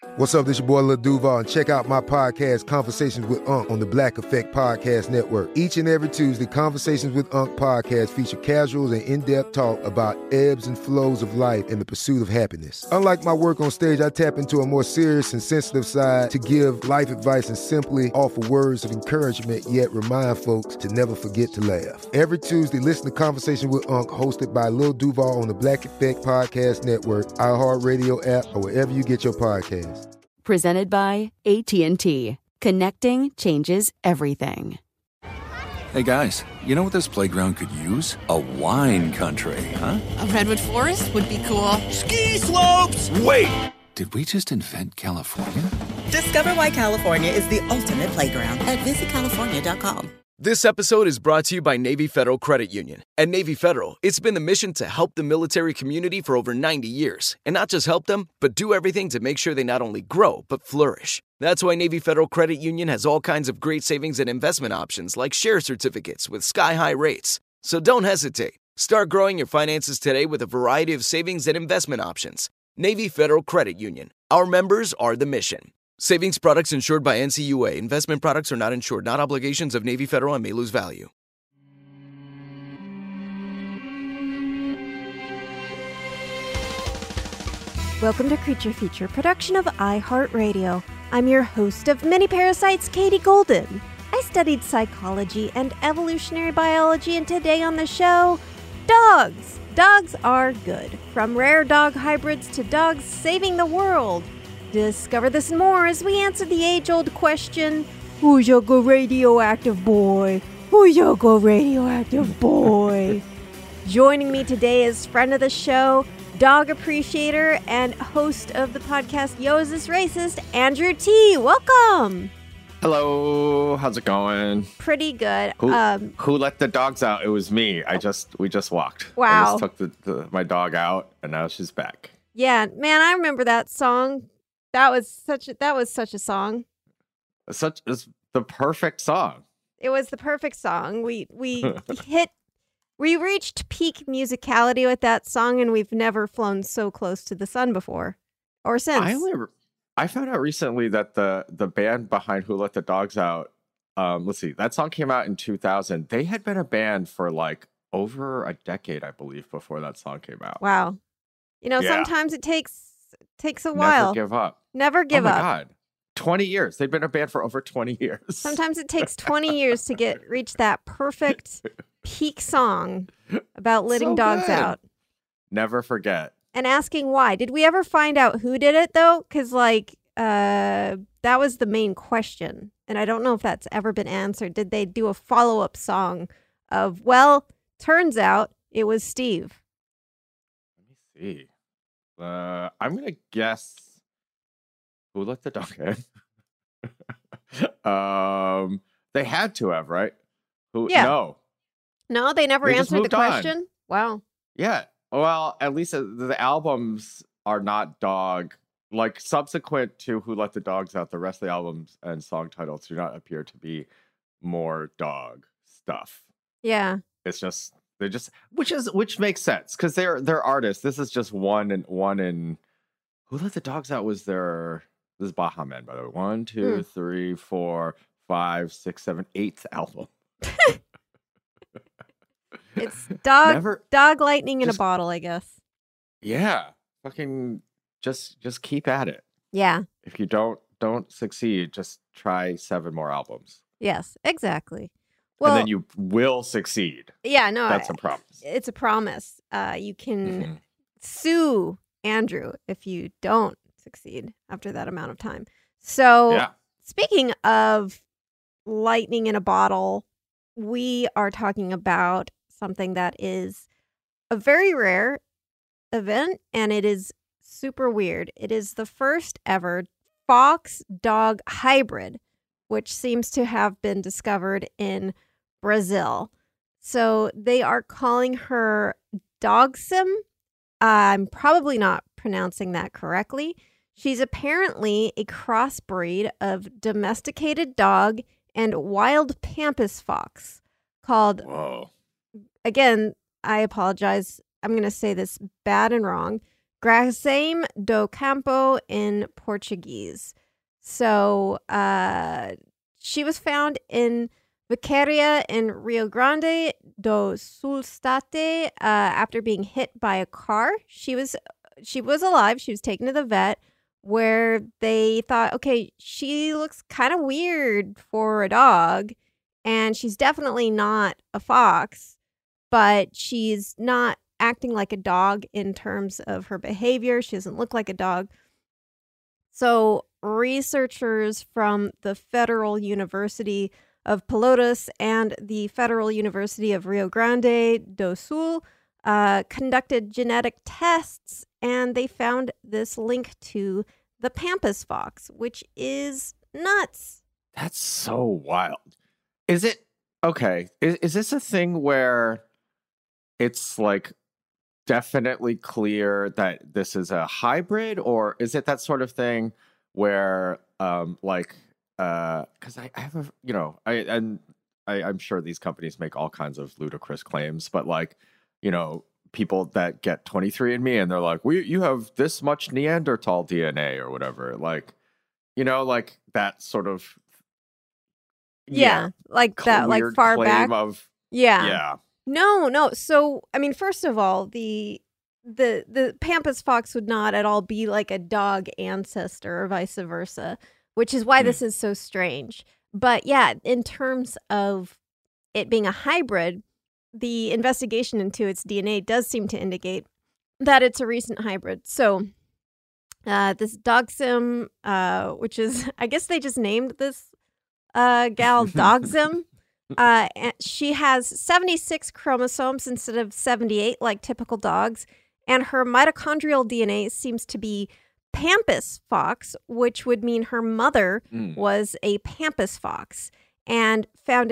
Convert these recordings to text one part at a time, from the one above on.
What's up, this your boy Lil Duval, and check out my podcast, Conversations with Unc, on the Black Effect Podcast Network. Each and every Tuesday, Conversations with Unc podcast feature casuals and in-depth talk about ebbs and flows of life and the pursuit of happiness. Unlike my work on stage, I tap into a more serious and sensitive side to give life advice and simply offer words of encouragement, yet remind folks to never forget to laugh. Every Tuesday, listen to Conversations with Unc, hosted by Lil Duval on the Black Effect Podcast Network, iHeartRadio app, or wherever you get your podcasts. Presented by AT&T. Connecting changes everything. Hey guys, you know what this playground could use? A wine country, huh? A redwood forest would be cool. Ski slopes! Wait! Did we just invent California? Discover why California is the ultimate playground at visitcalifornia.com. This episode is brought to you by Navy Federal Credit Union. At Navy Federal, it's been the mission to help the military community for over 90 years. And not just help them, but do everything to make sure they not only grow, but flourish. That's why Navy Federal Credit Union has all kinds of great savings and investment options like share certificates with sky-high rates. So don't hesitate. Start growing your finances today with a variety of savings and investment options. Navy Federal Credit Union. Our members are the mission. Savings products insured by NCUA. Investment products are not insured, not obligations of Navy Federal and may lose value. Welcome to Creature Feature, production of iHeartRadio. I'm your host of Many Parasites, Katie Golden. I studied psychology and evolutionary biology, and today on the show, dogs. Dogs are good. From rare dog hybrids to dogs saving the world. Discover this and more as we answer the age-old question, who's your good radioactive boy? Who's your good radioactive boy? Joining me today is friend of the show, dog appreciator, and host of the podcast Yo, Is This Racist, Andrew T. Welcome. Hello, how's it going? Pretty good. Who let the dogs out? It was me. We just walked. Wow. I just took my dog out, and now she's back. Yeah, man, I remember that song. That was such a song. It's the perfect song. It was the perfect song. We reached peak musicality with that song, and we've never flown so close to the sun before or since. I found out recently that the band behind Who Let the Dogs Out, let's see, that song came out in 2000. They had been a band for like over a decade, I believe, before that song came out. Wow. Sometimes it takes a while. Never give up. Never give up. Oh my God. 20 years. They've been a band for over 20 years. Sometimes it takes 20 years to reach that perfect peak song about letting dogs out. Never forget. And asking why. Did we ever find out who did it, though? Because, that was the main question. And I don't know if that's ever been answered. Did they do a follow-up song of, well, turns out it was Steve? Let me see. I'm going to guess Who Let the Dog Out. They had to have, right? Yeah. No, they never answered the question. On. Wow. Yeah. Well, at least the albums are not dog. Like, subsequent to Who Let the Dogs Out, the rest of the albums and song titles do not appear to be more dog stuff. Yeah. It's just which makes sense because they're artists. This is just one in Who Let the Dogs Out was this is Baha Men, by the way. 1, 2, 3, 4, 5, 6, 7, 8th album. It's dog lightning in a bottle, I guess. Yeah. Fucking just keep at it. Yeah. If you don't succeed, just try 7 more albums. Yes, exactly. Well, and then you will succeed. Yeah, no. That's a promise. It's a promise. You can sue Andrew if you don't succeed after that amount of time. So, Speaking of lightning in a bottle, we are talking about something that is a very rare event, and it is super weird. It is the first ever fox-dog hybrid, which seems to have been discovered in Brazil. So they are calling her Dogsim. I'm probably not pronouncing that correctly. She's apparently a crossbreed of domesticated dog and wild pampas fox called, whoa. Again, I apologize, I'm going to say this bad and wrong, Gracem do Campo in Portuguese. So she was found in Vaqueria in Rio Grande do Sul State after being hit by a car. She was alive. She was taken to the vet where they thought, okay, she looks kind of weird for a dog, and she's definitely not a fox, but she's not acting like a dog in terms of her behavior. She doesn't look like a dog. So researchers from the Federal University of Pelotas and the Federal University of Rio Grande do Sul conducted genetic tests, and they found this link to the Pampas fox, which is nuts. That's so wild. Is it okay? Is this a thing where it's like definitely clear that this is a hybrid, or is it that sort of thing where because I have a, you know, I'm sure these companies make all kinds of ludicrous claims, but like, you know, people that get 23andMe and they're like, you have this much Neanderthal DNA or whatever, like, you know, like that sort of like that, like far back of no. So I mean, first of all, the Pampas fox would not at all be like a dog ancestor or vice versa, which is why this is so strange. But yeah, in terms of it being a hybrid, the investigation into its DNA does seem to indicate that it's a recent hybrid. So this Dogsim, which is, I guess they just named this gal Dogsim. She has 76 chromosomes instead of 78 like typical dogs. And her mitochondrial DNA seems to be Pampas fox, which would mean her mother was a Pampas fox. And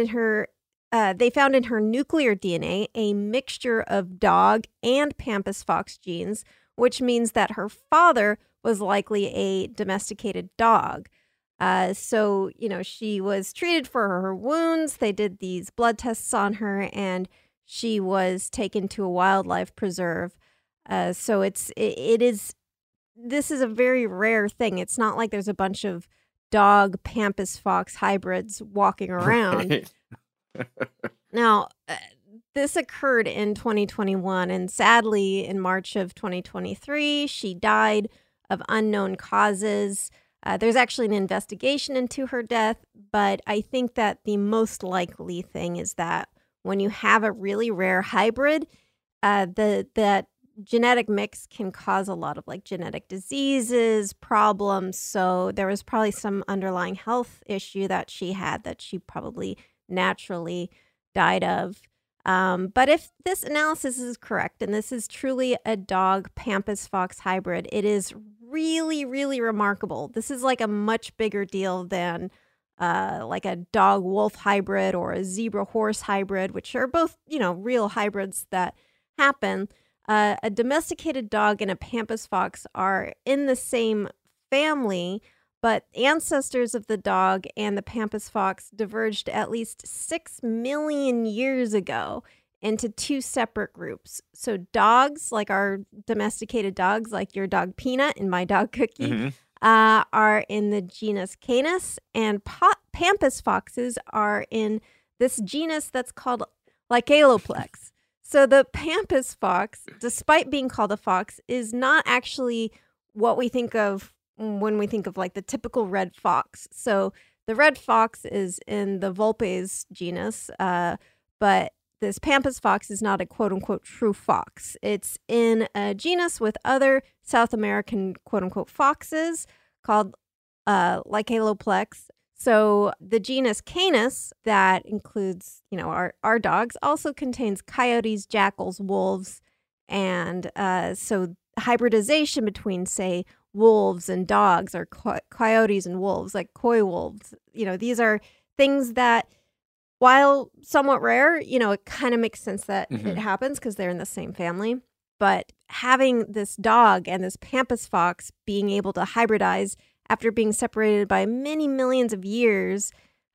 they found in her nuclear DNA a mixture of dog and Pampas fox genes, which means that her father was likely a domesticated dog. So, you know, she was treated for her wounds. They did these blood tests on her, and she was taken to a wildlife preserve. So this is a very rare thing. It's not like there's a bunch of dog Pampas fox hybrids walking around. Right. Now, this occurred in 2021, and sadly, in March of 2023, she died of unknown causes. There's actually an investigation into her death, but I think that the most likely thing is that when you have a really rare hybrid, that genetic mix can cause a lot of like genetic diseases, problems. So there was probably some underlying health issue that she had that she probably naturally died of. But if this analysis is correct and this is truly a dog Pampas fox hybrid, it is really, really remarkable. This is like a much bigger deal than like a dog wolf hybrid or a zebra horse hybrid, which are both, you know, real hybrids that happen. A domesticated dog and a Pampas fox are in the same family, but ancestors of the dog and the Pampas fox diverged at least 6 million years ago into two separate groups. So dogs, like our domesticated dogs, like your dog Peanut and my dog Cookie, are in the genus Canis, and Pampas foxes are in this genus that's called Lycaeloplex. So the Pampas fox, despite being called a fox, is not actually what we think of when we think of like the typical red fox. So the red fox is in the Vulpes genus, but this Pampas fox is not a quote-unquote true fox. It's in a genus with other South American quote-unquote foxes called Lycaeloplex. So the genus Canis, that includes, you know, our dogs, also contains coyotes, jackals, wolves, and so hybridization between, say, wolves and dogs, or coyotes and wolves, like coy wolves. You know, these are things that, while somewhat rare, you know, it kind of makes sense that it happens because they're in the same family. But having this dog and this Pampas fox being able to hybridize after being separated by many millions of years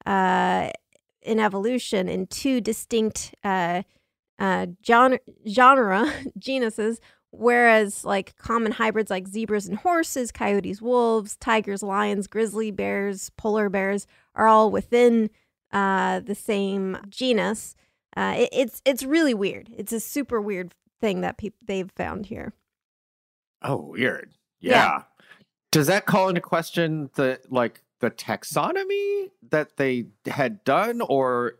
in evolution in two distinct genuses Whereas like common hybrids like zebras and horses, coyotes, wolves, tigers, lions, grizzly bears, polar bears are all within the same genus. It's really weird. It's a super weird thing that they've found here. Oh, weird. Yeah. Does that call into question the taxonomy that they had done, or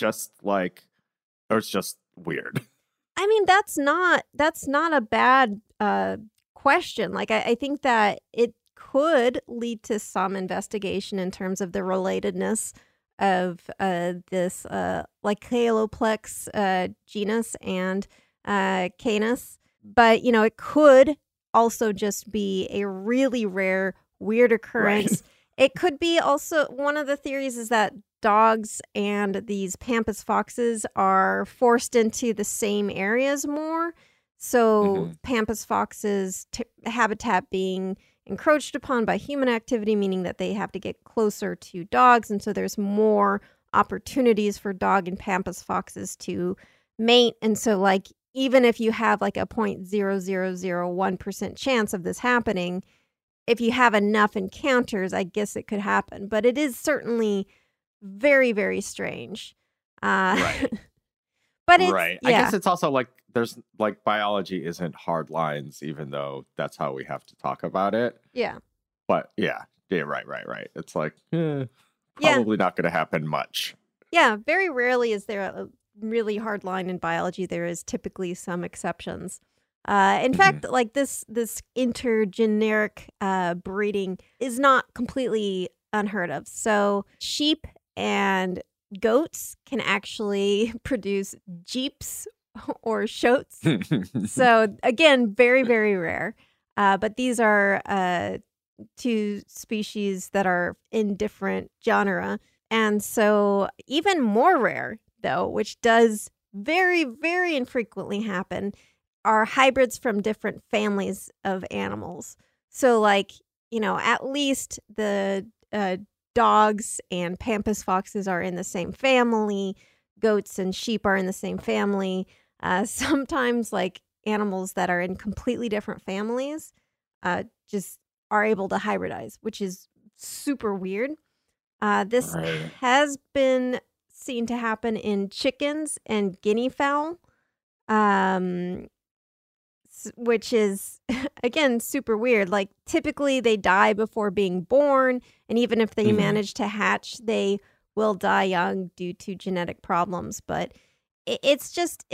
it's just weird? I mean, that's not a bad question. Like, I think that it could lead to some investigation in terms of the relatedness of this Lycaeloplex genus and Canis. But, it could also just be a really rare, weird occurrence. Right. It could be also, one of the theories is that dogs and these pampas foxes are forced into the same areas more. So pampas foxes habitat being encroached upon by human activity, meaning that they have to get closer to dogs. And so there's more opportunities for dog and pampas foxes to mate. And so like, even if you have like a 0.0001% chance of this happening, if you have enough encounters, I guess it could happen. But it is certainly very, very strange. Right. But it's, right. I guess it's also like there's like biology isn't hard lines, even though that's how we have to talk about it. Yeah. But right. It's like probably not going to happen much. Yeah. Very rarely is there a really hard line in biology. There is typically some exceptions. In fact, like this intergeneric breeding is not completely unheard of. So sheep and goats can actually produce jeeps or shotes. So again, very, very rare. But these are two species that are in different genera. And so even more rare, though, which does very, very infrequently happen, are hybrids from different families of animals. So like, at least the dogs and pampas foxes are in the same family. Goats and sheep are in the same family. Sometimes like animals that are in completely different families just are able to hybridize, which is super weird. This has been seen to happen in chickens and guinea fowl. Which is, again, super weird. Like, typically they die before being born, and even if they manage to hatch, they will die young due to genetic problems. But it's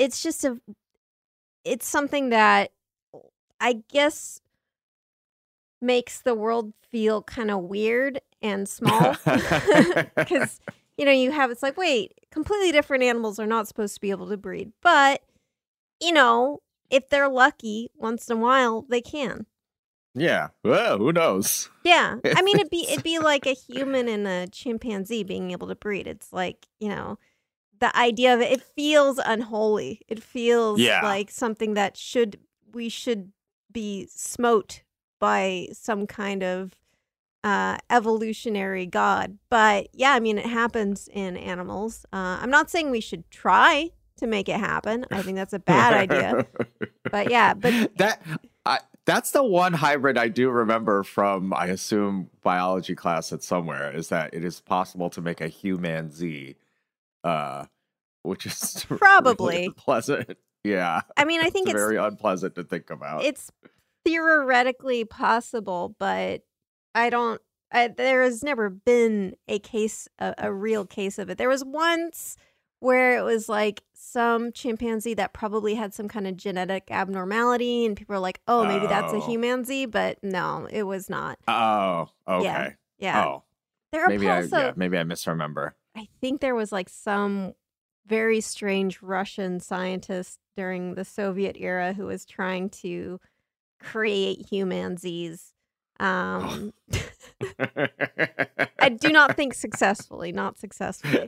something that I guess makes the world feel kind of weird and small. Because, it's like, wait, completely different animals are not supposed to be able to breed. But, if they're lucky, once in a while, they can. Yeah. Well, who knows? Yeah. I mean, it'd be like a human and a chimpanzee being able to breed. It's like, the idea of it feels unholy. It feels like something that we should be smote by some kind of evolutionary god. But yeah, I mean, it happens in animals. I'm not saying we should try to make it happen. I think that's a bad idea. But yeah, that's the one hybrid I do remember from, I assume, biology class at somewhere, is that it is possible to make a humanzee, which is probably really unpleasant. Yeah. I mean, I think it's very unpleasant to think about. It's theoretically possible, but there has never been a real case of it. There was once where it was like some chimpanzee that probably had some kind of genetic abnormality, and people are like, oh, maybe that's a humanzee, but no, it was not. Oh, okay. Yeah. Oh, there are maybe I misremember. I think there was like some very strange Russian scientist during the Soviet era who was trying to create humanzees. I do not think successfully, not successfully.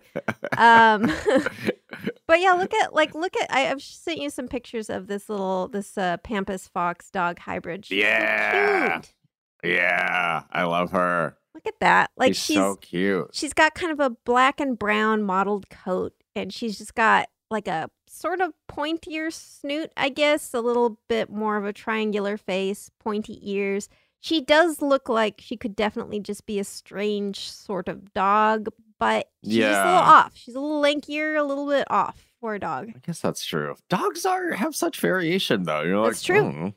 But yeah, look at I've sent you some pictures of this pampas fox dog hybrid. She's so cute. Yeah, I love her. Look at that. Like she's so cute. She's got kind of a black and brown mottled coat, and she's just got like a sort of pointier snoot, I guess, a little bit more of a triangular face, pointy ears. She does look like she could definitely just be a strange sort of dog, but she's just a little off. She's a little lankier, a little bit off for a dog. I guess that's true. Dogs have such variation, though. You're that's true.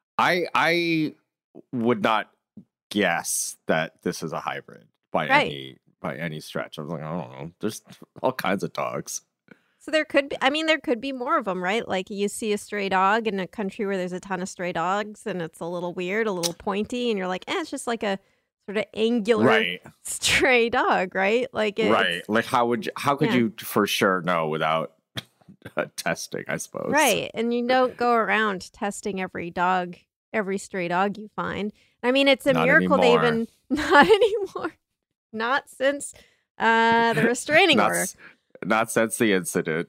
I would not guess that this is a hybrid by any stretch. I was like, I don't know. There's all kinds of dogs. So there could be more of them, right? Like you see a stray dog in a country where there's a ton of stray dogs and it's a little weird, a little pointy, and you're like, it's just like a sort of angular stray dog, right? Like like how could you for sure know without testing, I suppose. Right. And you don't go around testing every stray dog you find. I mean, it's a miracle they even not anymore. Not since the restraining order. Not since the incident.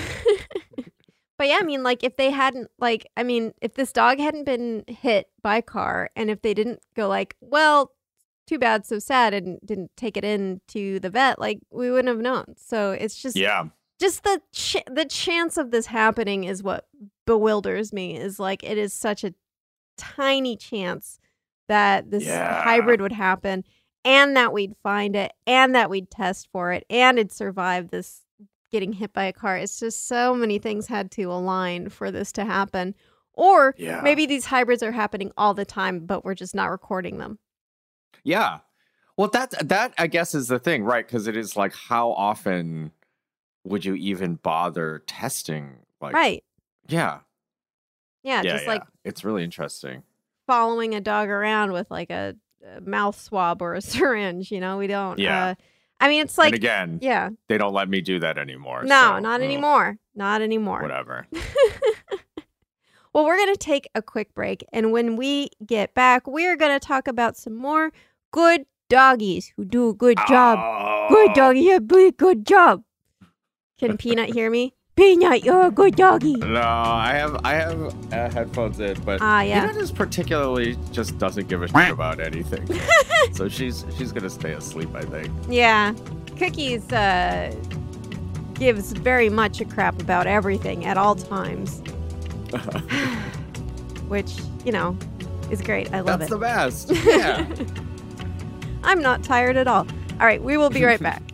But yeah, I mean, like if they hadn't, if this dog hadn't been hit by a car, and if they didn't go like, well, too bad, so sad, and didn't take it in to the vet, like we wouldn't have known. So it's just just the chance of this happening is what bewilders me. Is like it is such a tiny chance that this hybrid would happen, and that we'd find it, and that we'd test for it, and it'd survive this getting hit by a car. It's just so many things had to align for this to happen. Or maybe these hybrids are happening all the time, but we're just not recording them. Yeah. Well, that I guess is the thing, right? Because it is like, how often would you even bother testing? Like, right. Yeah. Yeah, just like it's really interesting. Following a dog around with like a mouth swab or a syringe, we don't. Yeah. I mean, it's like, and again, they don't let me do that anymore. No, not anymore. Not anymore. Whatever. Well, we're going to take a quick break. And when we get back, we're going to talk about some more good doggies who do a good job. Good doggy, you do a good job. Can Peanut hear me? Peanut, you're a good doggy. No, I have headphones in, but Peanut is particularly just doesn't give a shit about anything. So she's gonna stay asleep, I think. Yeah, Cookies gives very much a crap about everything at all times, which is great. I love it. That's the best. Yeah. I'm not tired at all. All right, we will be right back.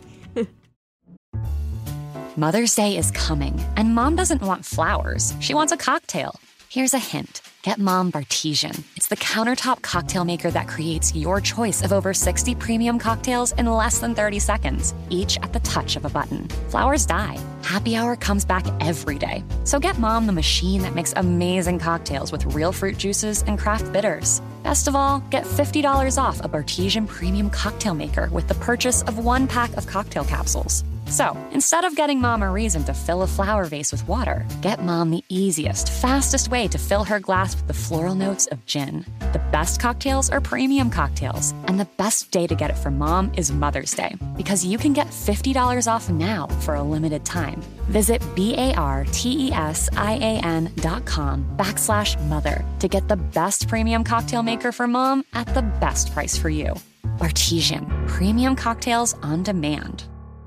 Mother's Day is coming, and Mom doesn't want flowers. She wants a cocktail. Here's a hint. Get Mom Bartesian. It's the countertop cocktail maker that creates your choice of over 60 premium cocktails in less than 30 seconds, each at the touch of a button. Flowers die. Happy Hour comes back every day. So get Mom the machine that makes amazing cocktails with real fruit juices and craft bitters. Best of all, get $50 off a Bartesian premium cocktail maker with the purchase of 1 pack of cocktail capsules. So, instead of getting Mom a reason to fill a flower vase with water, get Mom the easiest, fastest way to fill her glass with the floral notes of gin. The best cocktails are premium cocktails, and the best day to get it for Mom is Mother's Day, because you can get $50 off now for a limited time. Visit BARTESIAN.com/mother to get the best premium cocktail maker for Mom at the best price for you. Bartesian, premium cocktails on demand.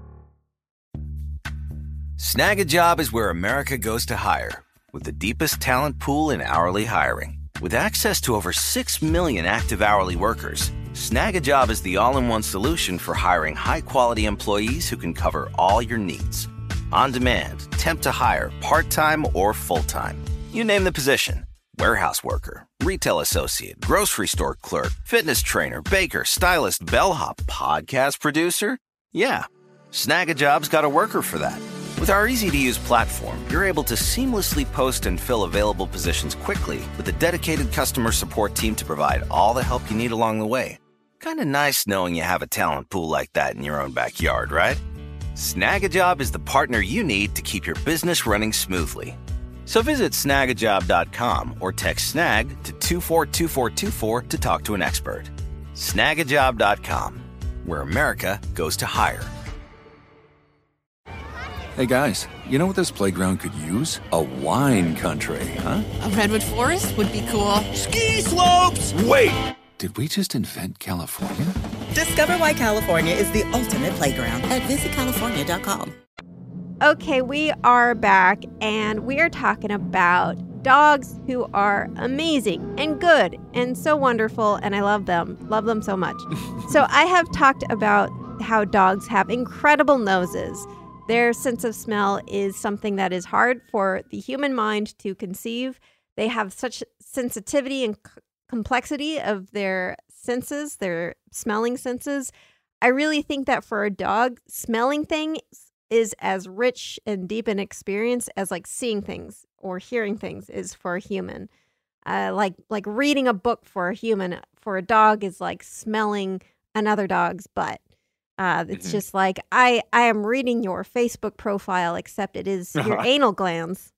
Snag a Job is where America goes to hire, with the deepest talent pool in hourly hiring. With access to over 6 million active hourly workers, Snag a Job is the all-in-one solution for hiring high-quality employees who can cover all your needs. On demand, temp to hire, part-time or full-time. You name the position. Warehouse worker, retail associate, grocery store clerk, fitness trainer, baker, stylist, bellhop, podcast producer. Yeah, Snag a Job's got a worker for that. With our easy-to-use platform, you're able to seamlessly post and fill available positions quickly with a dedicated customer support team to provide all the help you need along the way. Kind of nice knowing you have a talent pool like that in your own backyard, right? Snag a Job is the partner you need to keep your business running smoothly. So visit snagajob.com or text SNAG to 242424 to talk to an expert. Snagajob.com, where America goes to hire. Hey guys, you know what this playground could use? A wine country, huh? A redwood forest would be cool. Ski slopes! Wait! Did we just invent California? Discover why California is the ultimate playground at visitcalifornia.com. Okay, we are back, and we are talking about dogs who are amazing and good and so wonderful, and I love them so much. So I have talked about how dogs have incredible noses. Their sense of smell is something that is hard for the human mind to conceive. They have such sensitivity and complexity of their senses, their smelling senses. I really think that for a dog, smelling things is as rich and deep an experience as like seeing things or hearing things is for a human. Like reading a book for a human, for a dog is like smelling another dog's butt. It's just like I am reading your Facebook profile, except it is your anal glands.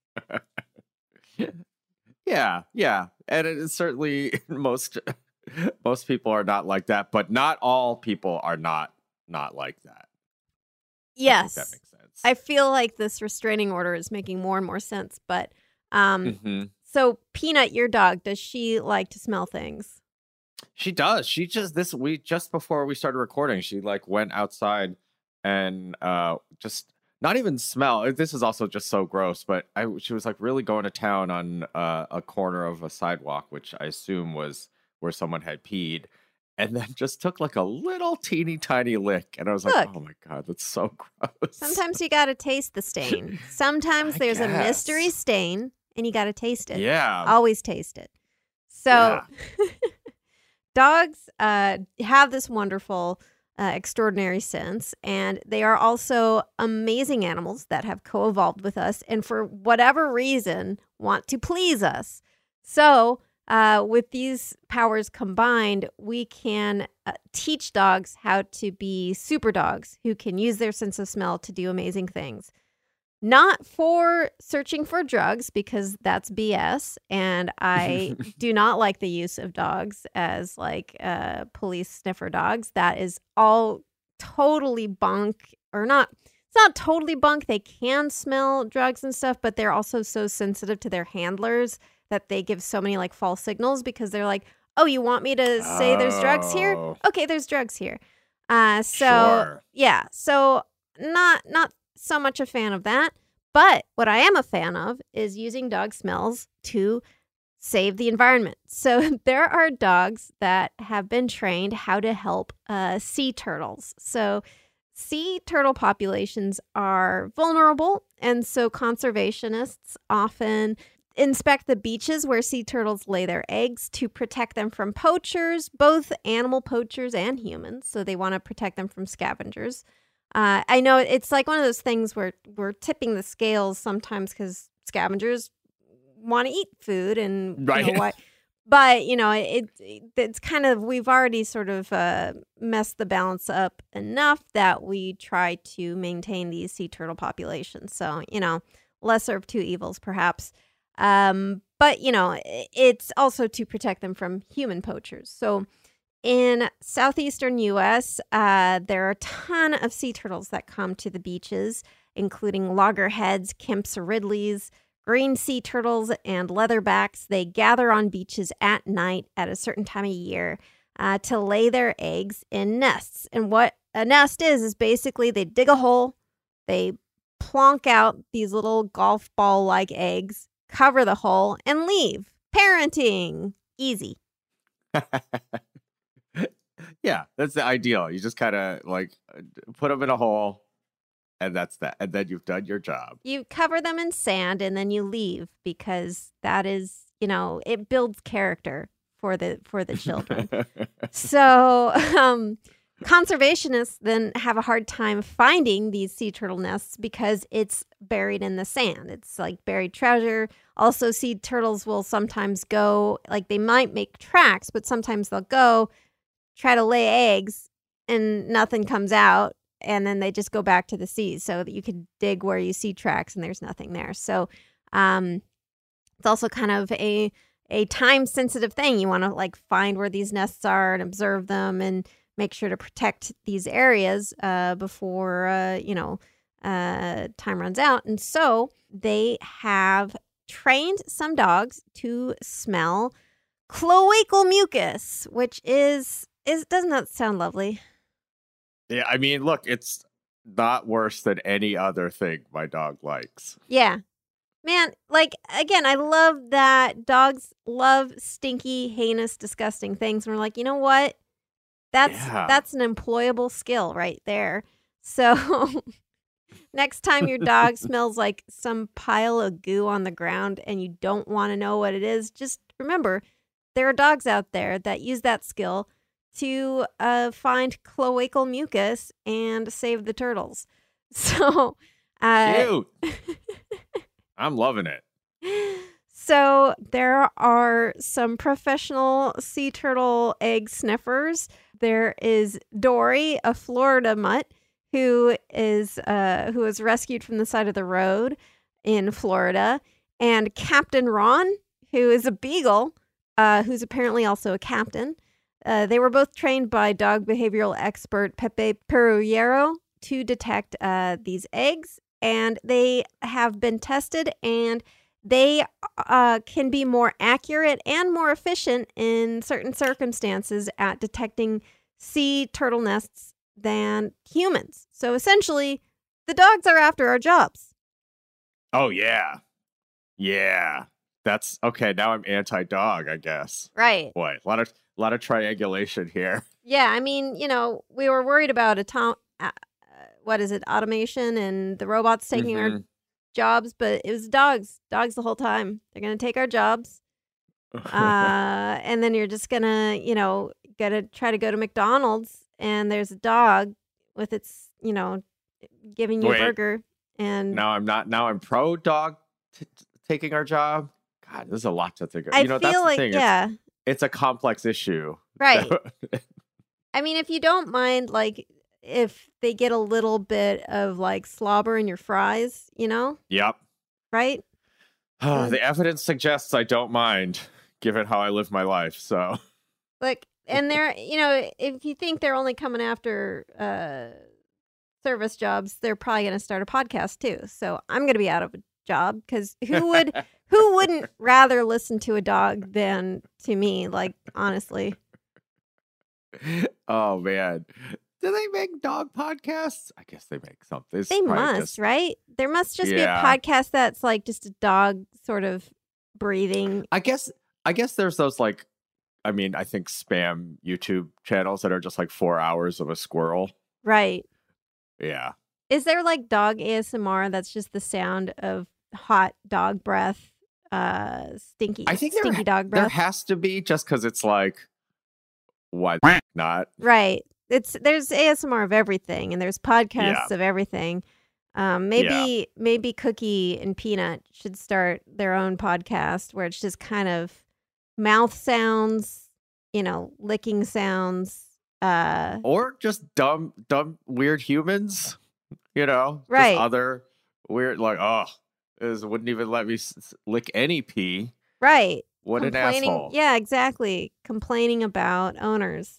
Yeah, and it is certainly most people are not like that, but not all people are not like that. Yes, that makes sense. I feel like this restraining order is making more and more sense. But so Peanut, your dog, does she like to smell things? She does. She just before we started recording, she like went outside and just not even smell. This is also just so gross, but she was like really going to town on a corner of a sidewalk, which I assume was where someone had peed, and then just took like a little teeny tiny lick. And I was like, oh my God, that's so gross. Sometimes you got to taste the stain. Sometimes there's a mystery stain and you got to taste it. Yeah. Always taste it. So dogs have this wonderful, extraordinary sense, and they are also amazing animals that have co-evolved with us and for whatever reason want to please us. So with these powers combined, we can teach dogs how to be super dogs who can use their sense of smell to do amazing things. Not for searching for drugs, because that's BS. And I do not like the use of dogs as like police sniffer dogs. That is all totally bunk, or not. It's not totally bunk. They can smell drugs and stuff, but they're also so sensitive to their handlers that they give so many like false signals, because they're like, oh, you want me to say there's drugs here? Okay, there's drugs here. So not so much a fan of that. But what I am a fan of is using dog smells to save the environment. So there are dogs that have been trained how to help sea turtles. So sea turtle populations are vulnerable, and so conservationists often inspect the beaches where sea turtles lay their eggs to protect them from poachers, both animal poachers and humans. So they want to protect them from scavengers. I know it's like one of those things where we're tipping the scales sometimes because scavengers want to eat food, and right. You know, but it's kind of, we've already sort of messed the balance up enough that we try to maintain these sea turtle populations. So lesser of two evils perhaps. But it's also to protect them from human poachers. So in southeastern U.S., there are a ton of sea turtles that come to the beaches, including loggerheads, Kemp's Ridleys, green sea turtles, and leatherbacks. They gather on beaches at night at a certain time of year to lay their eggs in nests. And what a nest is basically they dig a hole, they plonk out these little golf ball-like eggs, cover the hole, and leave. Parenting. Easy. Yeah, that's the ideal. You just kind of like put them in a hole, and that's that. And then you've done your job. You cover them in sand and then you leave, because that is, it builds character for the children. So conservationists then have a hard time finding these sea turtle nests because it's buried in the sand. It's like buried treasure. Also, sea turtles will sometimes go, like they might make tracks, but sometimes they'll go try to lay eggs and nothing comes out, and then they just go back to the sea, so that you could dig where you see tracks and there's nothing there. So it's also kind of a time sensitive thing. You want to like find where these nests are and observe them and make sure to protect these areas before time runs out. And so they have trained some dogs to smell cloacal mucus, which is doesn't that sound lovely? Yeah, I mean, look, it's not worse than any other thing my dog likes. Yeah. Man, like, again, I love that dogs love stinky, heinous, disgusting things. And we're like, you know what? That's an employable skill right there. So next time your dog smells like some pile of goo on the ground and you don't want to know what it is, just remember there are dogs out there that use that skill to find cloacal mucus and save the turtles. So, cute. I'm loving it. So there are some professional sea turtle egg sniffers. There is Dory, a Florida mutt, who was rescued from the side of the road in Florida, and Captain Ron, who is a beagle, who's apparently also a captain. They were both trained by dog behavioral expert Pepe Perullero to detect these eggs, and they have been tested, and they can be more accurate and more efficient in certain circumstances at detecting sea turtle nests than humans. So essentially, the dogs are after our jobs. Oh, yeah. Yeah. That's okay. Now I'm anti-dog, I guess. Right. Boy, a lot of triangulation here. Yeah, I mean, we were worried about automation and the robots taking our jobs, but it was dogs the whole time. They're going to take our jobs. And then you're just going to, gotta try to go to McDonald's and there's a dog with its, giving you a burger. And now I'm pro dog taking our job. God, there's a lot to think of. I feel that's like, the thing. yeah. It's a complex issue. Right. I mean, if you don't mind, like, if they get a little bit of, like, slobber in your fries, Yep. Right? The evidence suggests I don't mind, given how I live my life, so. Like, and they're, if you think they're only coming after service jobs, they're probably going to start a podcast, too. So I'm going to be out of a job, because who wouldn't rather listen to a dog than to me, like, honestly. Oh, man. Do they make dog podcasts? I guess they make something. They must, right? There must just be a podcast that's like just a dog sort of breathing. I guess there's those I think spam YouTube channels that are just like 4 hours of a squirrel. Right. Yeah. Is there like dog ASMR that's just the sound of hot dog breath, stinky dog breath? There has to be, just because it's like, why not? Right. There's ASMR of everything, and there's podcasts of everything. Maybe Cookie and Peanut should start their own podcast where it's just kind of mouth sounds, licking sounds, or just dumb weird humans, right? Just other weird, like, this wouldn't even let me lick any pee, right? What an asshole! Yeah, exactly. Complaining about owners.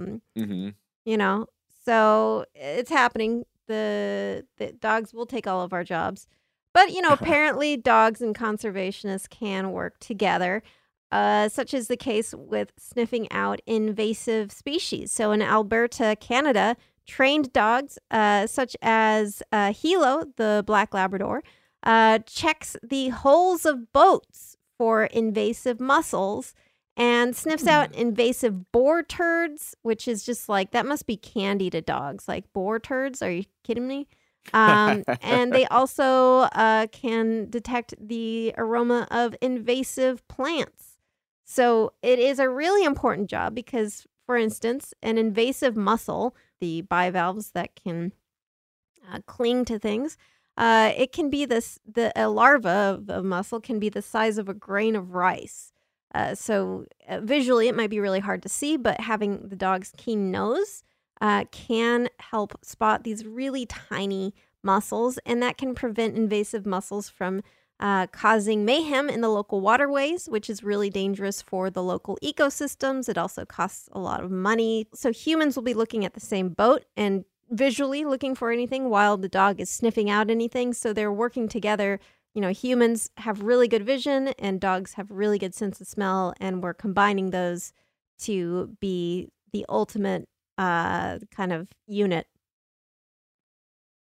So it's happening. The dogs will take all of our jobs. But, apparently dogs and conservationists can work together, such as the case with sniffing out invasive species. So in Alberta, Canada, trained dogs, such as Hilo, the Black Labrador, checks the hulls of boats for invasive mussels and sniffs out invasive boar turds, which is just like, that must be candy to dogs. Like, boar turds? Are you kidding me? And they also can detect the aroma of invasive plants. So it is a really important job because, for instance, an invasive mussel, the bivalves that can cling to things, it can be a larva of a mussel can be the size of a grain of rice. So visually, it might be really hard to see, but having the dog's keen nose can help spot these really tiny mussels, and that can prevent invasive mussels from causing mayhem in the local waterways, which is really dangerous for the local ecosystems. It also costs a lot of money. So humans will be looking at the same boat and visually looking for anything while the dog is sniffing out anything. So they're working together. Humans have really good vision and dogs have really good sense of smell, and we're combining those to be the ultimate kind of unit.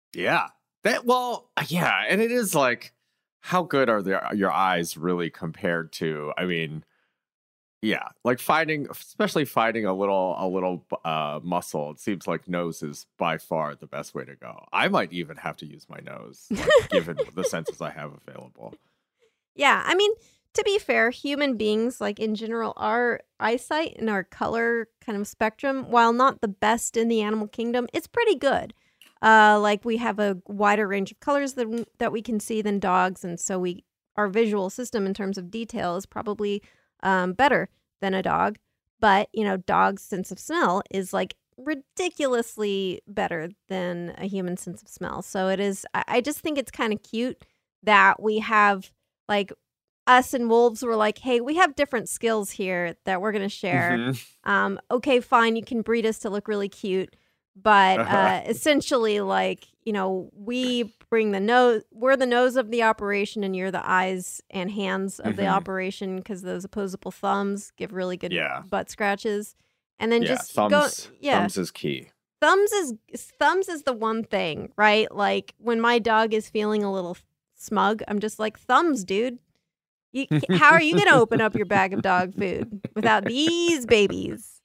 Yeah. And it is like, how good are your eyes really compared to, I mean, yeah, like especially finding a little muscle. It seems like nose is by far the best way to go. I might even have to use my nose, given the senses I have available. Yeah, I mean, to be fair, human beings, like in general, our eyesight and our color kind of spectrum, while not the best in the animal kingdom, it's pretty good. Like we have a wider range of colors that we can see than dogs, and so our visual system in terms of detail is probably better than a dog. But, dog's sense of smell is like ridiculously better than a human sense of smell. So it is, I just think it's kind of cute that we have, like, us and wolves were like, hey, we have different skills here that we're going to share. Mm-hmm. Okay, fine, you can breed us to look really cute. But essentially, like, we bring the nose, we're the nose of the operation, and you're the eyes and hands of the operation, because those opposable thumbs give really good butt scratches. And then thumbs is key. Thumbs is the one thing, right? Like when my dog is feeling a little smug, I'm just like, thumbs, dude. How are you going to open up your bag of dog food without these babies?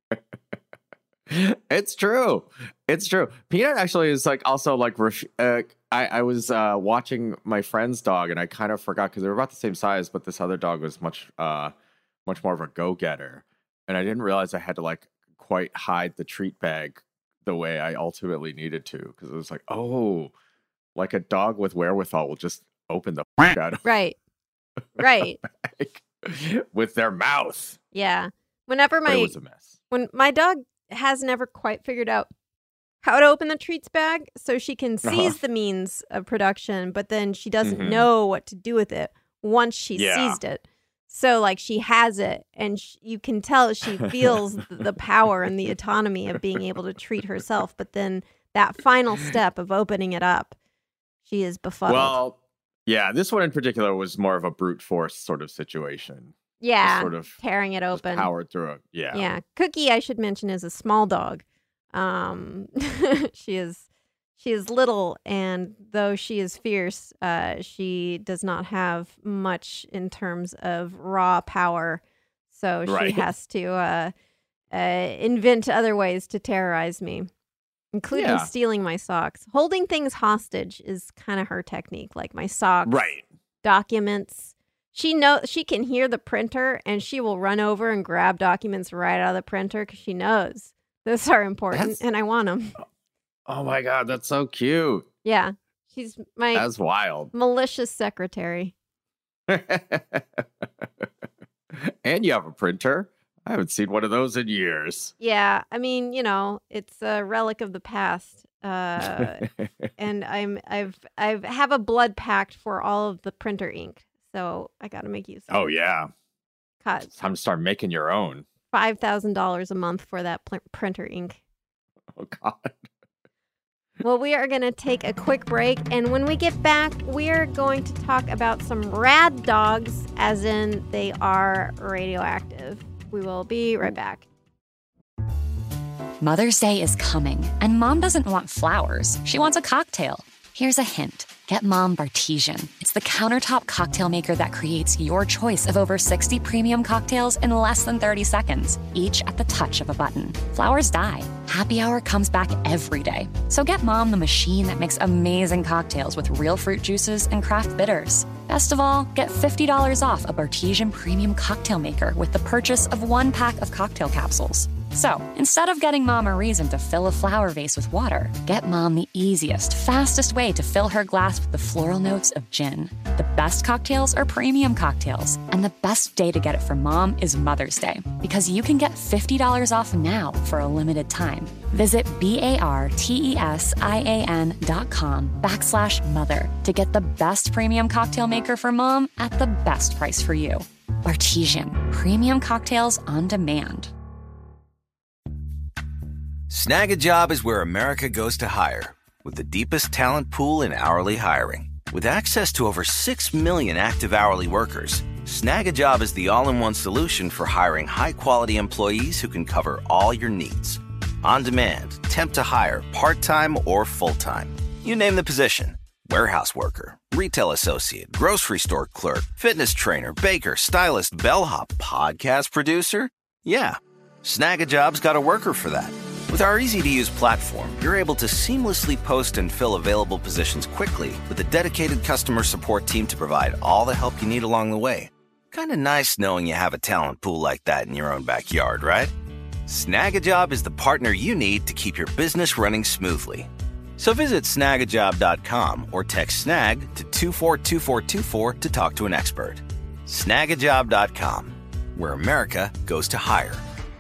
It's true. Peanut actually is like also like I was watching my friend's dog, and I kind of forgot because they were about the same size, but this other dog was much more of a go-getter, and I didn't realize I had to like quite hide the treat bag the way I ultimately needed to, because it was like, oh, like a dog with wherewithal will just open the out of right with their mouth. Yeah. It was a mess. When my dog has never quite figured out how to open the treats bag, so she can seize the means of production, but then she doesn't know what to do with it once she seized it. So like she has it, and you can tell she feels the power and the autonomy of being able to treat herself, but then that final step of opening it up, she is befuddled. Well, yeah, this one in particular was more of a brute force sort of situation. Yeah, sort of tearing it open. Powered through it. Yeah. Yeah. Cookie, I should mention, is a small dog. She is little, and though she is fierce, she does not have much in terms of raw power. So she has to invent other ways to terrorize me, including stealing my socks. Holding things hostage is kind of her technique, like my socks, documents. She can hear the printer, and she will run over and grab documents right out of the printer because she knows those are important and I want them. Oh my God, that's so cute. Yeah, she's my that's wild malicious secretary. And you have a printer? I haven't seen one of those in years. Yeah, I mean, it's a relic of the past. And I have a blood pact for all of the printer ink. So I got to make use of it. Oh, yeah. It's time to start making your own. $5,000 a month for that printer ink. Oh, God. Well, we are going to take a quick break. And when we get back, we are going to talk about some rad dogs, as in they are radioactive. We will be right back. Mother's Day is coming, and Mom doesn't want flowers. She wants a cocktail. Here's a hint. Get Mom Bartesian. It's the countertop cocktail maker that creates your choice of over 60 premium cocktails in less than 30 seconds, each at the touch of a button. Flowers die. Happy Hour comes back every day. So get Mom the machine that makes amazing cocktails with real fruit juices and craft bitters. Best of all, get $50 off a Bartesian premium cocktail maker with the purchase of 1 pack of cocktail capsules. So, instead of getting Mom a reason to fill a flower vase with water, get Mom the easiest, fastest way to fill her glass with the floral notes of gin. The best cocktails are premium cocktails, and the best day to get it for Mom is Mother's Day, because you can get $50 off now for a limited time. Visit BARTESIAN.com/mother to get the best premium cocktail maker for Mom at the best price for you. Bartesian, premium cocktails on demand. Snag a Job is where America goes to hire, with the deepest talent pool in hourly hiring. With access to over 6 million active hourly workers, Snag a Job is the all-in-one solution for hiring high-quality employees who can cover all your needs. On demand, temp to hire, part-time or full-time. You name the position: warehouse worker, retail associate, grocery store clerk, fitness trainer, baker, stylist, bellhop, podcast producer. Yeah, Snagajob's got a worker for that. With our easy-to-use platform, you're able to seamlessly post and fill available positions quickly with a dedicated customer support team to provide all the help you need along the way. Kind of nice knowing you have a talent pool like that in your own backyard, right? Snagajob is the partner you need to keep your business running smoothly. So visit snagajob.com or text snag to 242424 to talk to an expert. Snagajob.com, where America goes to hire.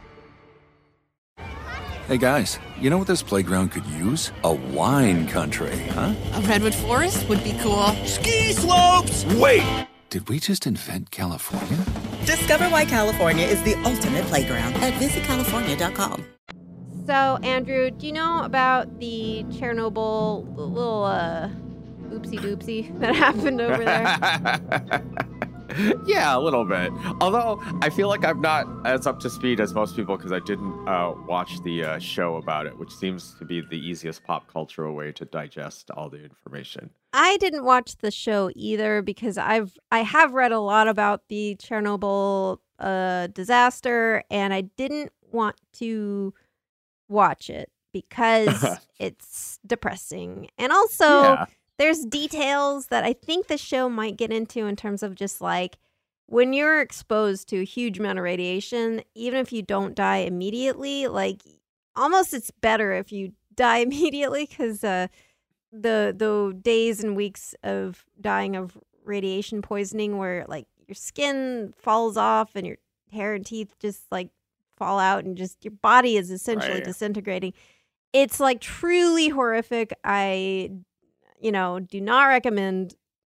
Hey guys, you know what this playground could use? A wine country, huh? A redwood forest would be cool. Ski slopes! Wait! Did we just invent California? Discover why California is the ultimate playground at visitcalifornia.com. So, Andrew, do you know about the Chernobyl little oopsie-doopsie that happened over there? Yeah, a little bit. Although I feel like I'm not as up to speed as most people because I didn't watch the show about it, which seems to be the easiest pop cultural way to digest all the information. I didn't watch the show either because I have read a lot about the Chernobyl disaster, and I didn't want to watch it because it's depressing. And also, there's details that I think the show might get into in terms of just like when you're exposed to a huge amount of radiation, even if you don't die immediately, like almost it's better if you die immediately because the days and weeks of dying of radiation poisoning where like your skin falls off and your hair and teeth just like fall out and just your body is essentially disintegrating. It's like truly horrific. I do not recommend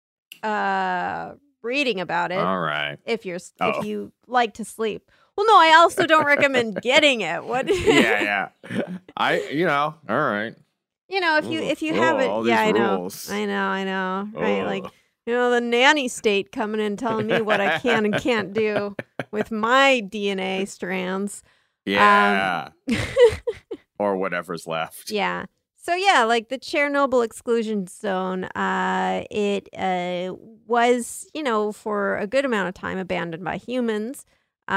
reading about it. All right. If you like to sleep. Well, no, I also don't recommend getting it. What? Yeah. All right. If you have it, I know. Right, like the nanny state coming in telling me what I can and can't do with my DNA strands. Yeah. Or whatever's left. Yeah. So yeah, like the Chernobyl exclusion zone, it was, for a good amount of time abandoned by humans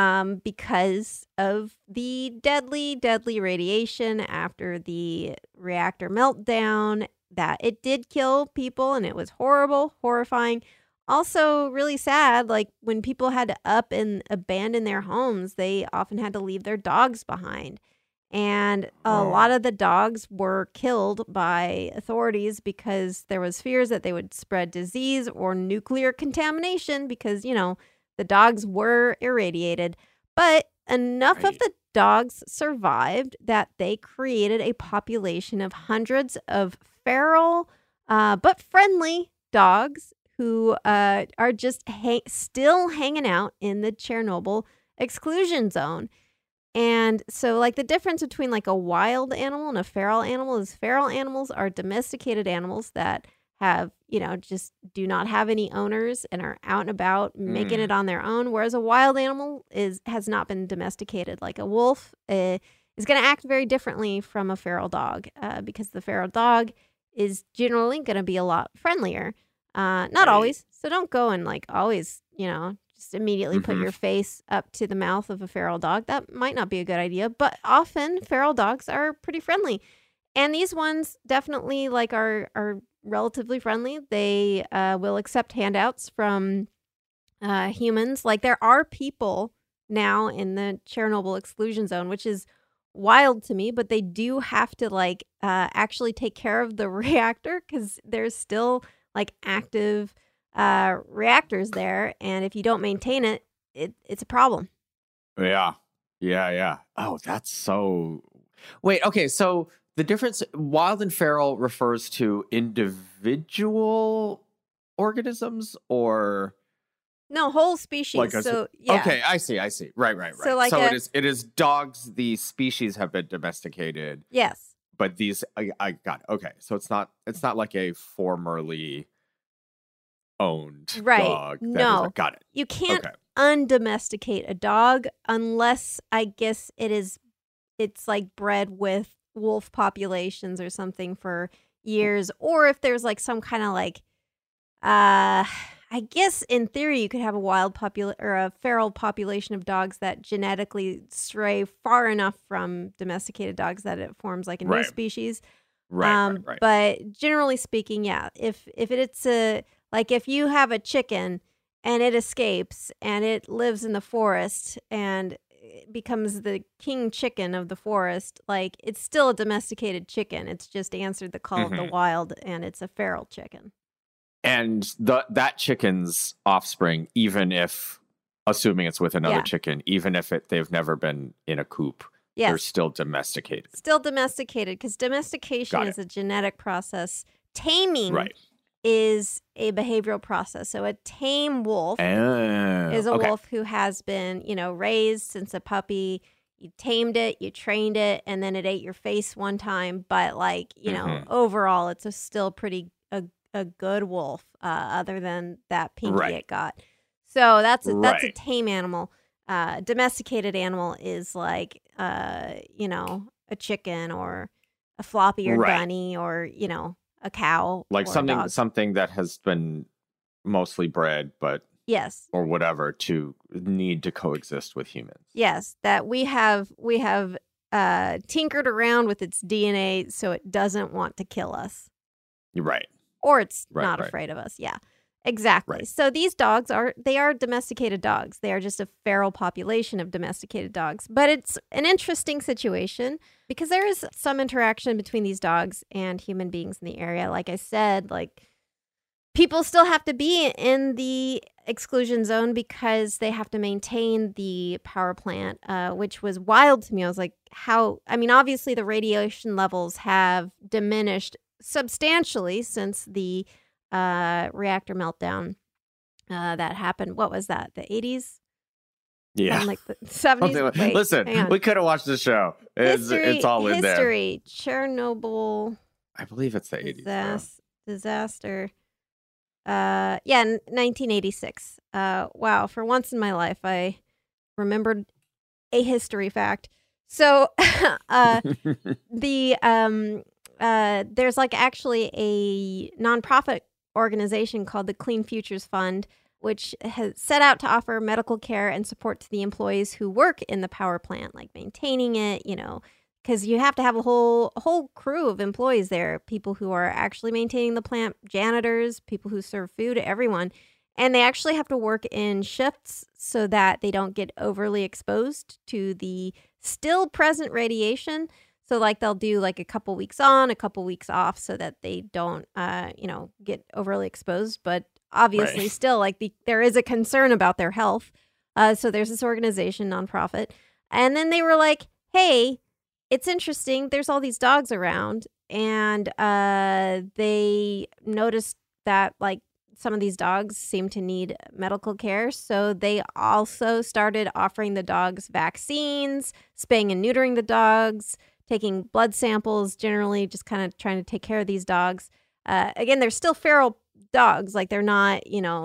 because of the deadly radiation after the reactor meltdown, that it did kill people and it was horrible, horrifying. Also really sad, like when people had to up and abandon their homes, they often had to leave their dogs behind. And a lot of the dogs were killed by authorities because there was fears that they would spread disease or nuclear contamination because, the dogs were irradiated. But enough of the dogs survived that they created a population of hundreds of feral but friendly dogs who are just still hanging out in the Chernobyl exclusion zone. And so, like, the difference between, like, a wild animal and a feral animal is feral animals are domesticated animals that have, just do not have any owners and are out and about making it on their own, whereas a wild animal has not been domesticated. Like a wolf is going to act very differently from a feral dog because the feral dog is generally going to be a lot friendlier. Not always. So don't go and, like, always, just immediately put your face up to the mouth of a feral dog. That might not be a good idea, but often feral dogs are pretty friendly. And these ones definitely are relatively friendly. They will accept handouts from humans. Like there are people now in the Chernobyl exclusion zone, which is wild to me, but they do have to actually take care of the reactor because there's still active reactors there, and if you don't maintain it, it's a problem. Yeah. Oh, that's so... Wait, okay, so the difference, wild and feral refers to individual organisms or... No, whole species. Okay, I see. Right. So it is dogs, the species have been domesticated. Yes. But these, I got it. Okay, so it's not like a formerly owned dog. No, got it. You can't undomesticate a dog unless I guess it's like bred with wolf populations or something for years, or if there's like some kind of like, I guess in theory you could have a wild or a feral population of dogs that genetically stray far enough from domesticated dogs that it forms like a new species. Right. But generally speaking, yeah, if it's if you have a chicken and it escapes and it lives in the forest and it becomes the king chicken of the forest, like it's still a domesticated chicken. It's just answered the call of the wild, and it's a feral chicken. And that chicken's offspring, even if, assuming it's with another chicken, even if they've never been in a coop, they're still domesticated. Still domesticated, because domestication is a genetic process. Taming is a behavioral process. So a tame wolf is a wolf who has been, raised since a puppy. You tamed it, you trained it, and then it ate your face one time. But overall, it's still a good wolf, other than that pinky it got. So that's a tame animal. Domesticated animal is like a chicken or a floppy or bunny or a cow, like something that has been mostly bred, but or whatever, to need to coexist with humans. Yes, that we have tinkered around with its DNA so it doesn't want to kill us. Right. Or it's not afraid of us. Yeah, exactly. Right. So these dogs are domesticated dogs. They are just a feral population of domesticated dogs. But it's an interesting situation because there is some interaction between these dogs and human beings in the area. Like I said, like people still have to be in the exclusion zone because they have to maintain the power plant, which was wild to me. I was like, obviously the radiation levels have diminished substantially since the reactor meltdown that happened. What was that? The 80s? Yeah. Like the 70s? Wait, listen, we could have watched the show. It's all in there. History. Chernobyl. I believe it's the 80s. Disaster. 1986. Wow. For once in my life, I remembered a history fact. So there's like actually a nonprofit organization called the Clean Futures Fund, which has set out to offer medical care and support to the employees who work in the power plant, like maintaining it, because you have to have a whole crew of employees there, people who are actually maintaining the plant, janitors, people who serve food, everyone. And they actually have to work in shifts so that they don't get overly exposed to the still present radiation. So like they'll do like a couple weeks on, a couple weeks off so that they don't, get overly exposed. But obviously still like there is a concern about their health. So there's this organization, nonprofit. And then they were like, hey, it's interesting. There's all these dogs around. And they noticed that like some of these dogs seem to need medical care. So they also started offering the dogs vaccines, spaying and neutering the dogs, taking blood samples, generally just kind of trying to take care of these dogs. Again, they're still feral dogs. Like they're not,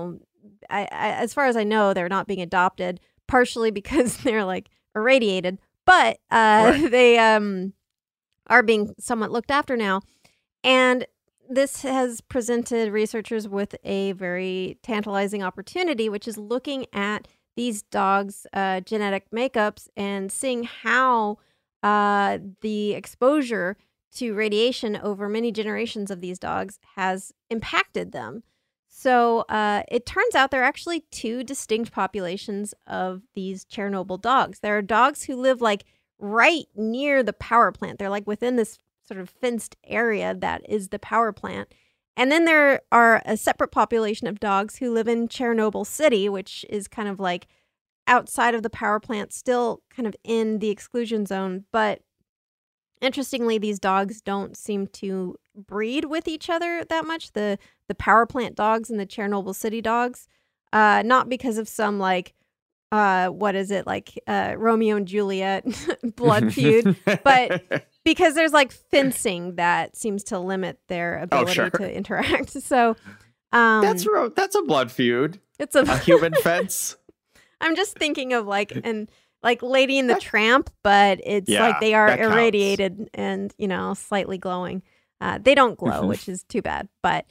as far as I know, they're not being adopted, partially because they're like irradiated, but they are being somewhat looked after now. And this has presented researchers with a very tantalizing opportunity, which is looking at these dogs' genetic makeups and seeing how the exposure to radiation over many generations of these dogs has impacted them. So it turns out there are actually two distinct populations of these Chernobyl dogs. There are dogs who live like right near the power plant. They're like within this sort of fenced area that is the power plant. And then there are a separate population of dogs who live in Chernobyl City, which is kind of like outside of the power plant, still kind of in the exclusion zone. But interestingly, these dogs don't seem to breed with each other that much. The power plant dogs and the Chernobyl City dogs, not because of some like, Romeo and Juliet blood feud, but because there's like fencing that seems to limit their ability to interact. So that's a blood feud. It's a human fence. I'm just thinking of like Lady and the Tramp, but it's like they are irradiated and slightly glowing. They don't glow, which is too bad. But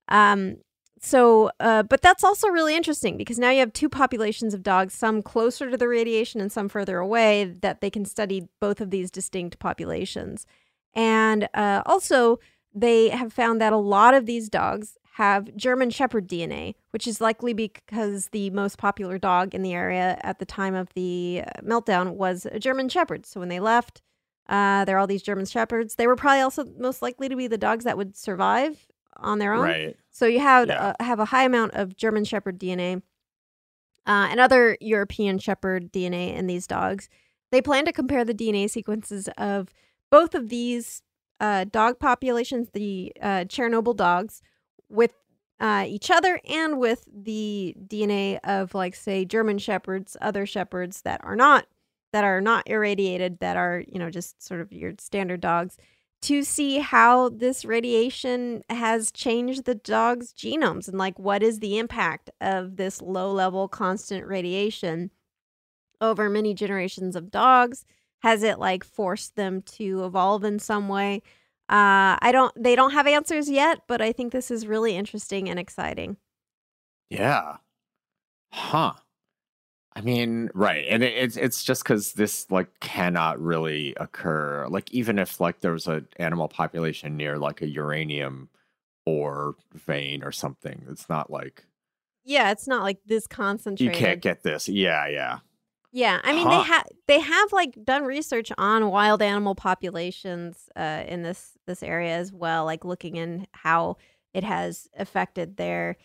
but that's also really interesting because now you have two populations of dogs, some closer to the radiation and some further away, that they can study both of these distinct populations. And also, they have found that a lot of these dogs have German Shepherd DNA, which is likely because the most popular dog in the area at the time of the meltdown was a German Shepherd. So when they left, there are all these German Shepherds. They were probably also most likely to be the dogs that would survive on their own. Right. So you have a high amount of German Shepherd DNA and other European Shepherd DNA in these dogs. They plan to compare the DNA sequences of both of these dog populations, the Chernobyl dogs, with each other and with the DNA of, like, say, German Shepherds, other Shepherds that are not irradiated, that are, just sort of your standard dogs, to see how this radiation has changed the dogs' genomes and, like, what is the impact of this low-level constant radiation over many generations of dogs. Has it, like, forced them to evolve in some way? They don't have answers yet, but I think this is really interesting and exciting. Yeah. Huh. I mean, right. And it's just because this, like, cannot really occur. Like, even if, like, there was an animal population near, like, a uranium ore vein or something, it's not like... Yeah, it's not like this concentrated. You can't get this. Yeah. Yeah, I mean, they have like done research on wild animal populations in this area as well, like looking in how it has affected their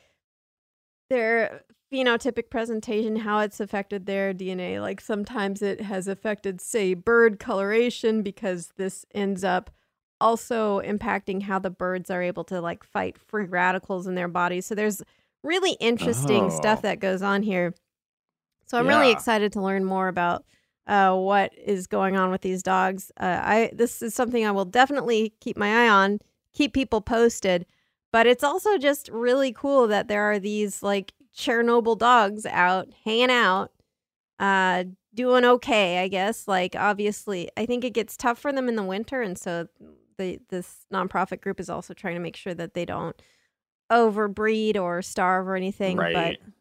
phenotypic presentation, how it's affected their DNA. Like sometimes it has affected, say, bird coloration, because this ends up also impacting how the birds are able to, like, fight free radicals in their bodies. So there's really interesting stuff that goes on here. So I'm really excited to learn more about what is going on with these dogs. This is something I will definitely keep my eye on, keep people posted. But it's also just really cool that there are these, like, Chernobyl dogs out, hanging out, doing okay, I guess. Like, obviously, I think it gets tough for them in the winter. And so this nonprofit group is also trying to make sure that they don't overbreed or starve or anything. Right. But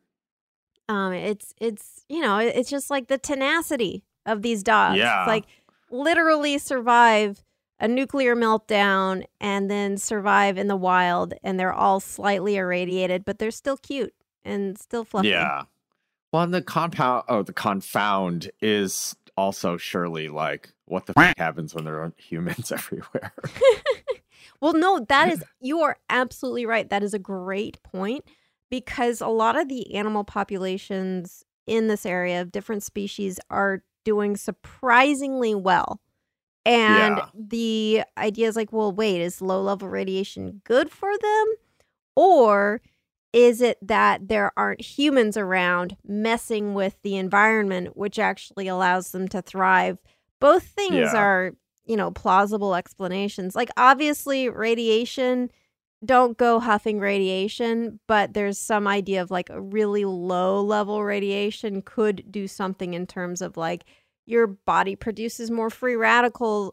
it's just like the tenacity of these dogs. Yeah. It's like literally survive a nuclear meltdown and then survive in the wild, and they're all slightly irradiated, but they're still cute and still fluffy. Yeah. Well, and the confound is also surely like, what the f happens when there are humans everywhere? Well, no, you are absolutely right. That is a great point. Because a lot of the animal populations in this area of different species are doing surprisingly well. And the idea is like, well, wait, is low-level radiation good for them? Or is it that there aren't humans around messing with the environment, which actually allows them to thrive? Both things are, plausible explanations. Like, obviously, radiation... Don't go huffing radiation, but there's some idea of, like, a really low level radiation could do something in terms of, like, your body produces more free radical,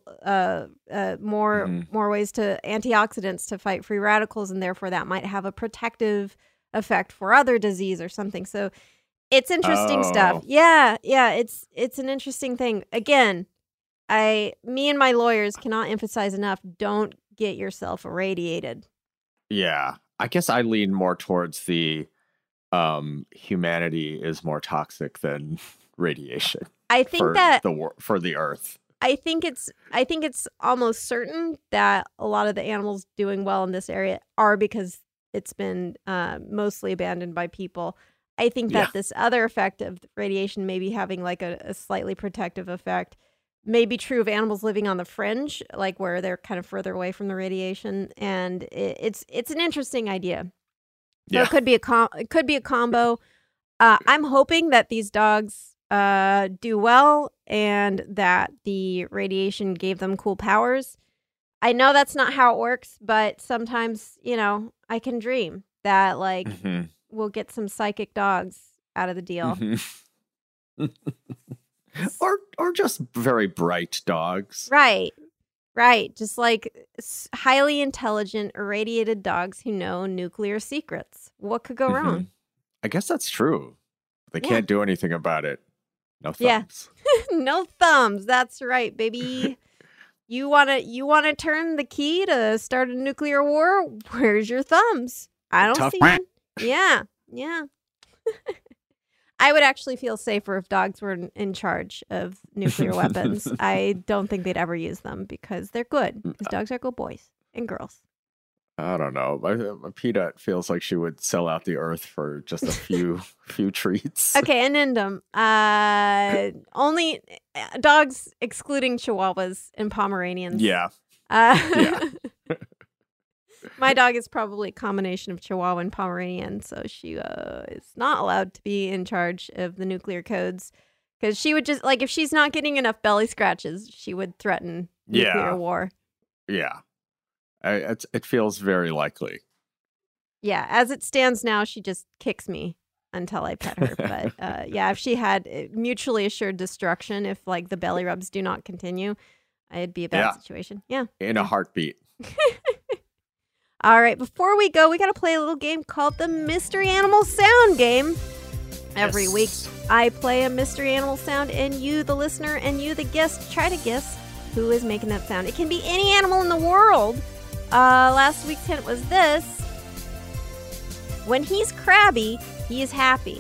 more ways to antioxidants to fight free radicals, and therefore that might have a protective effect for other disease or something. So it's interesting stuff. Yeah, it's an interesting thing. Again, me and my lawyers cannot emphasize enough: don't get yourself irradiated. Yeah, I guess I lean more towards the humanity is more toxic than radiation. I think for the Earth. I think it's almost certain that a lot of the animals doing well in this area are because it's been mostly abandoned by people. I think that this other effect of radiation maybe having like a slightly protective effect may be true of animals living on the fringe, like where they're kind of further away from the radiation, and it's an interesting idea. So it could be a combo. I'm hoping that these dogs do well and that the radiation gave them cool powers. I know that's not how it works, but sometimes, I can dream that, like, we'll get some psychic dogs out of the deal. Or just very bright dogs. Right. Right. Just like highly intelligent, irradiated dogs who know nuclear secrets. What could go wrong? I guess that's true. They can't do anything about it. No thumbs. Yeah. No thumbs. That's right, baby. You wanna turn the key to start a nuclear war? Where's your thumbs? I don't see them. Yeah. I would actually feel safer if dogs were in charge of nuclear weapons. I don't think they'd ever use them because they're good. Because dogs are good boys and girls. I don't know. My peanut feels like she would sell out the earth for just a few treats. Okay, Anindum. Only dogs excluding Chihuahuas and Pomeranians. Yeah. My dog is probably a combination of Chihuahua and Pomeranian, so she is not allowed to be in charge of the nuclear codes because she would just, like, if she's not getting enough belly scratches, she would threaten nuclear war. Yeah. It feels very likely. Yeah, as it stands now, she just kicks me until I pet her. But if she had mutually assured destruction, if like the belly rubs do not continue, it'd be a bad situation. Yeah. In a heartbeat. All right, before we go, we got to play a little game called the Mystery Animal Sound Game. Every week, I play a mystery animal sound, and you, the listener, and you, the guest, try to guess who is making that sound. It can be any animal in the world. Last week's hint was this. When he's crabby, he is happy.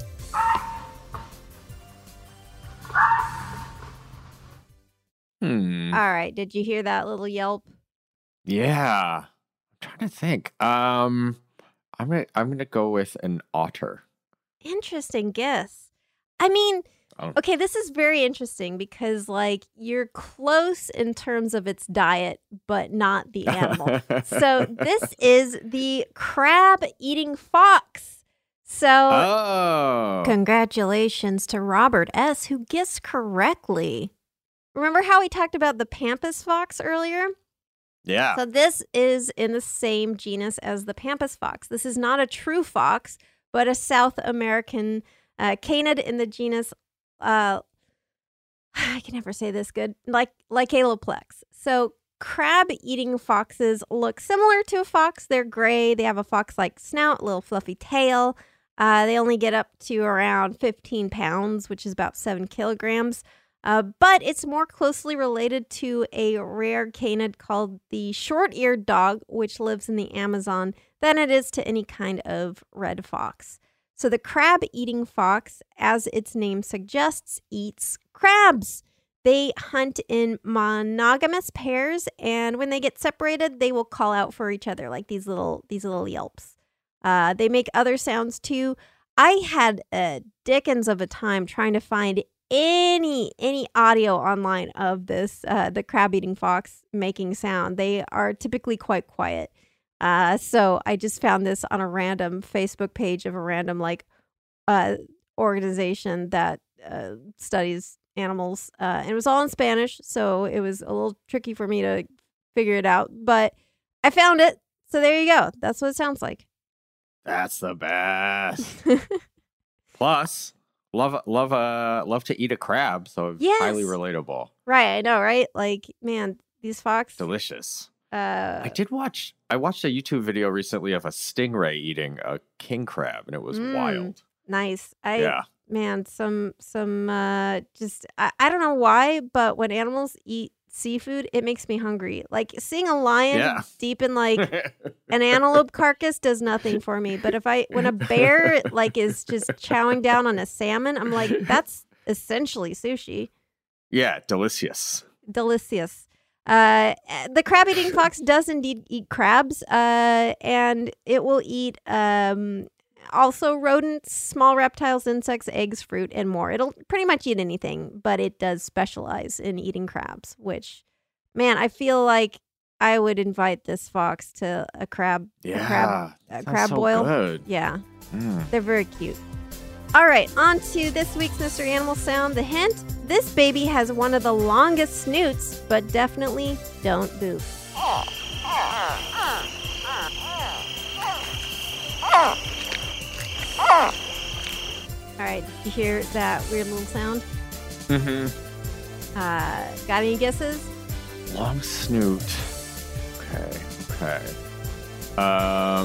All right, did you hear that little yelp? Yeah. I'm trying to think. I'm gonna go with an otter. Interesting guess. I mean, okay, this is very interesting because, like, you're close in terms of its diet, but not the animal. So this is the crab-eating fox. So congratulations to Robert S., who guessed correctly. Remember how we talked about the pampas fox earlier? Yeah. So this is in the same genus as the pampas fox. This is not a true fox, but a South American canid in the genus, I can never say this good, like Lycaloplex. So crab-eating foxes look similar to a fox. They're gray. They have a fox-like snout, little fluffy tail. They only get up to around 15 pounds, which is about 7 kilograms. But it's more closely related to a rare canid called the short-eared dog, which lives in the Amazon, than it is to any kind of red fox. So the crab-eating fox, as its name suggests, eats crabs. They hunt in monogamous pairs, and when they get separated, they will call out for each other like these little yelps. They make other sounds too. I had a dickens of a time trying to find any audio online of this, the crab-eating fox making sound. They are typically quite quiet. So I just found this on a random Facebook page of a random organization that studies animals. And it was all in Spanish, so it was a little tricky for me to figure it out. But I found it, so there you go. That's what it sounds like. That's the best. Plus, love to eat a crab, so it's highly relatable. Right, I know, right? Like, man, these fox delicious. I watched a YouTube video recently of a stingray eating a king crab, and it was wild. Nice. Man, some just I don't know why, but when animals eat seafood, it makes me hungry. Like seeing a lion deep in like an antelope carcass does nothing for me. But when a bear like is just chowing down on a salmon, I'm like, that's essentially sushi. Yeah, delicious. Delicious. The crab-eating fox does indeed eat crabs, and it will eat also rodents, small reptiles, insects, eggs, fruit, and more. It'll pretty much eat anything, but it does specialize in eating crabs, which, man, I feel like I would invite this fox to a crab boil. Good. Yeah, they're very cute. All right, on to this week's Mystery Animal Sound. The hint, this baby has one of the longest snoots, but definitely don't boop. All right, did you hear that weird little sound? Mm-hmm. Got any guesses? long snoot. Okay. I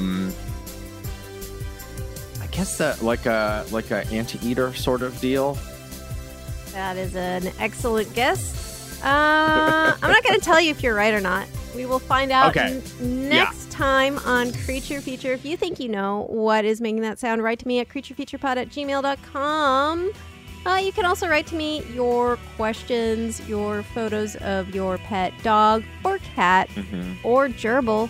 guess that like a anteater sort of deal. That is an excellent guess. I'm not going to tell you if you're right or not. We will find out next time on Creature Feature. If you think you know what is making that sound, write to me at creaturefeaturepod@gmail.com. You can also write to me your questions, your photos of your pet dog or cat or gerbil.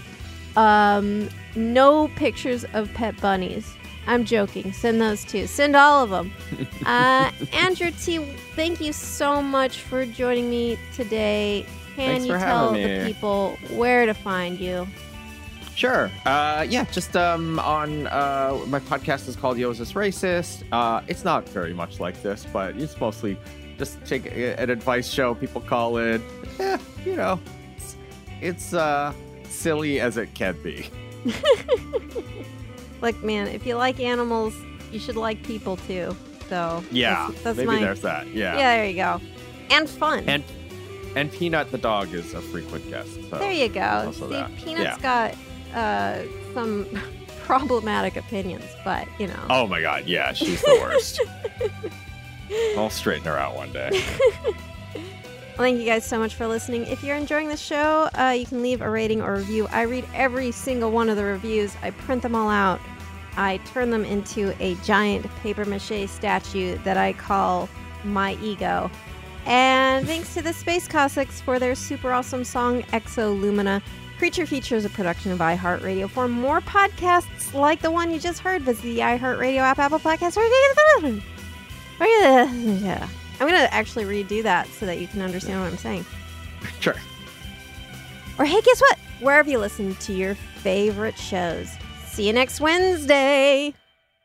No pictures of pet bunnies. I'm joking. Send those too. Send all of them. Andrew T., thank you so much for joining me today. Can you tell the people where to find you? Sure. Just on my podcast is called Yo, Is This Racist? It's not very much like this, but it's mostly just take an advice show, people call it. It's silly as it can be. Look, man, if you like animals, you should like people too. So that's maybe there's that. Yeah, there you go. And fun. And Peanut the dog is a frequent guest. So there you go. See, Peanut's got some problematic opinions, but Oh my God, yeah, she's the worst. I'll straighten her out one day. Well, thank you guys so much for listening. If you're enjoying the show, you can leave a rating or review. I read every single one of the reviews. I print them all out. I turn them into a giant papier-mâché statue that I call my ego. And thanks to the Space Cossacks for their super awesome song, Exolumina. Creature Feature is a production of iHeartRadio. For more podcasts like the one you just heard, visit the iHeartRadio app, Apple Podcasts, yeah. I'm going to actually redo that so that you can understand what I'm saying. Sure. Or hey, guess what? Wherever you listen to your favorite shows. See you next Wednesday.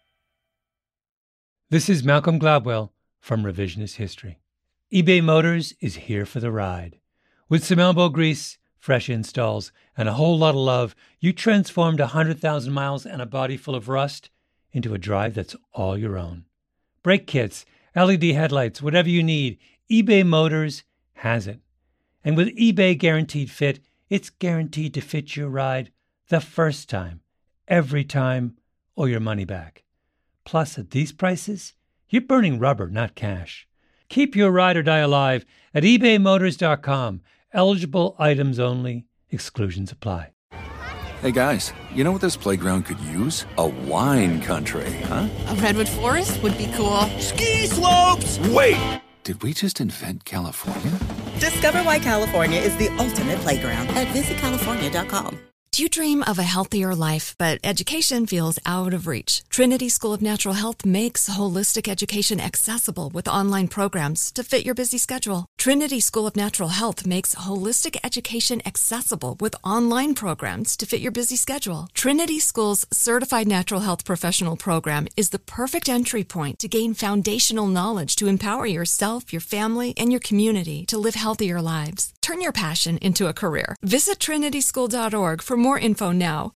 This is Malcolm Gladwell from Revisionist History. eBay Motors is here for the ride. With some elbow grease, fresh installs, and a whole lot of love, you transformed 100,000 miles and a body full of rust into a drive that's all your own. Brake kits, LED headlights, whatever you need, eBay Motors has it. And with eBay Guaranteed Fit, it's guaranteed to fit your ride the first time, every time, or your money back. Plus, at these prices, you're burning rubber, not cash. Keep your ride or die alive at ebaymotors.com. Eligible items only. Exclusions apply. Hey guys, you know what this playground could use? A wine country, huh? A redwood forest would be cool. Ski slopes! Wait! Did we just invent California? Discover why California is the ultimate playground at visitcalifornia.com. Do you dream of a healthier life, but education feels out of reach? Trinity School of Natural Health makes holistic education accessible with online programs to fit your busy schedule. Trinity School of Natural Health makes holistic education accessible with online programs to fit your busy schedule. Trinity School's Certified Natural Health Professional Program is the perfect entry point to gain foundational knowledge to empower yourself, your family, and your community to live healthier lives. Turn your passion into a career. Visit trinityschool.org for more info now.